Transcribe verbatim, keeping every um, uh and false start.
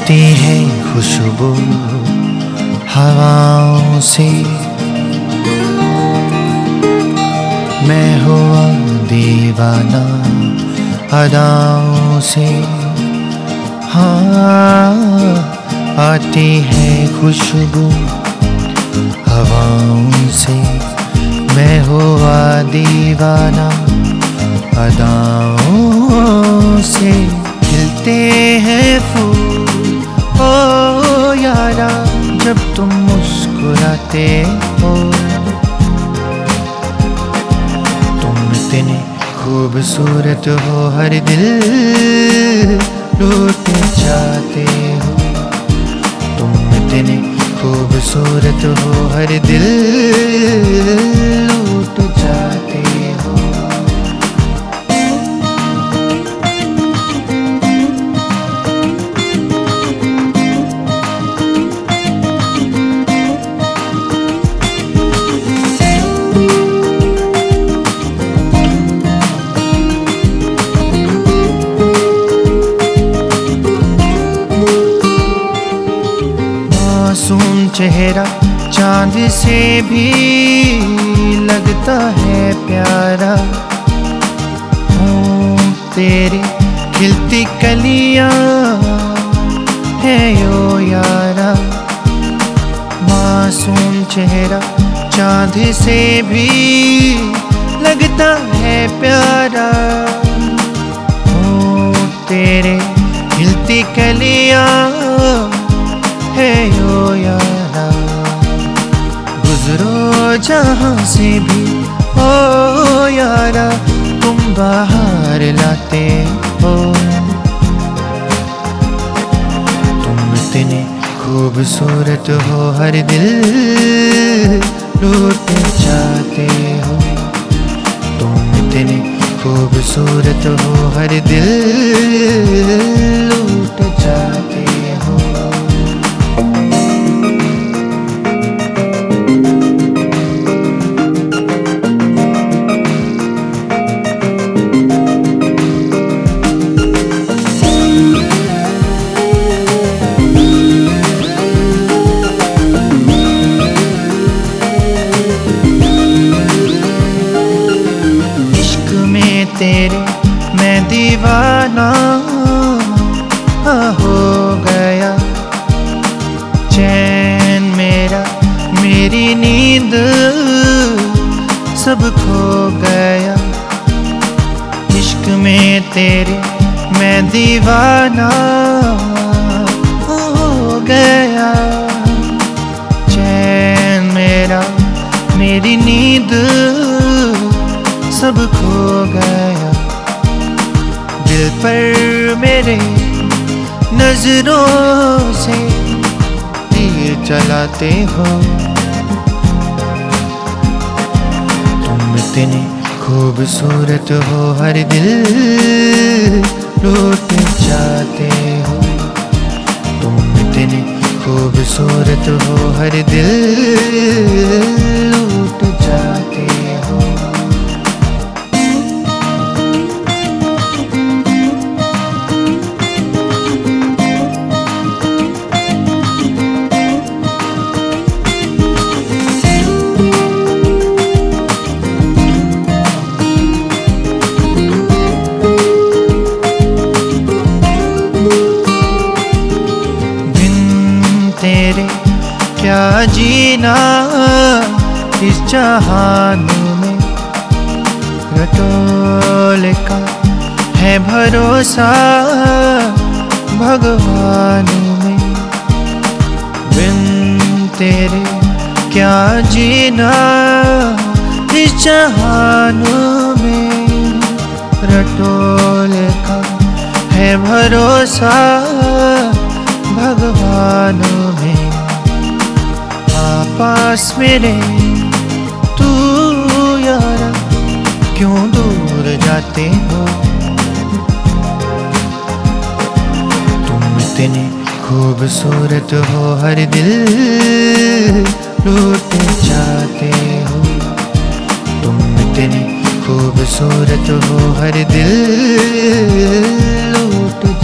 आती है खुशबू हवाओं से, मैं हुआ दीवाना अदाओं से। हाँ, आती है खुशबू हवाओं से, मैं हुआ दीवाना अदाओं से। खिलते हैं फूल ओ यारा जब तुम मुस्कुराते हो, तुम इतने खूबसूरत हो हर दिल लूट जाते हो। तुम इतने खूबसूरत हो हर दिल लूट जाते हो। मासूम चेहरा चांद से भी लगता है प्यारा, हूँ तेरी खिलती कलियां है यो यारा। मासूम चेहरा चांद से भी लगता है प्यारा, हूँ तेरे खिलती कलियां है यो यारा। गुजरो जहाँ से भी ओ यारा, तुम बाहर लाते हो। तुम इतने खूबसूरत हो हर दिल लूट जाते हो। तुम इतने खूबसूरत हो हर दिल लूट जाते हो। तेरे मैं दीवाना हो गया, चैन मेरा मेरी नींद सब खो गया। इश्क में तेरे मैं दीवाना हो गया, चैन मेरा मेरी नींद सब खो गया। दिल पर मेरे नजरों से तीर चलाते हो। तुम इतने खूबसूरत हो हर दिल लूट जाते हो। तुम इतने खूबसूरत हो हर दिल लूट जाते हो। तेरे क्या जीना इस जहान में, रटोल का है भरोसा भगवान में। बिन तेरे क्या जीना इस जहान में, रटोल का है भरोसा भगवान में। पास मेरे तू यारा क्यों दूर जाते हो। तुम इतने खूबसूरत हो हर दिल लूट जाते हो। तुम इतने खूबसूरत हो हर दिल लूट